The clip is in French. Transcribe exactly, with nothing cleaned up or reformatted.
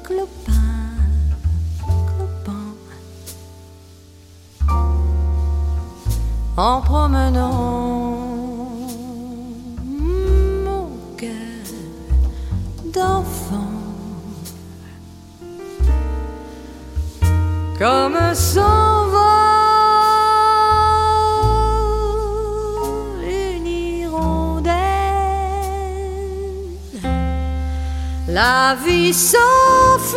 clopin, clopin, en promenant mon cœur d'enfant comme s'envole une hirondelle. La vie s'enfuit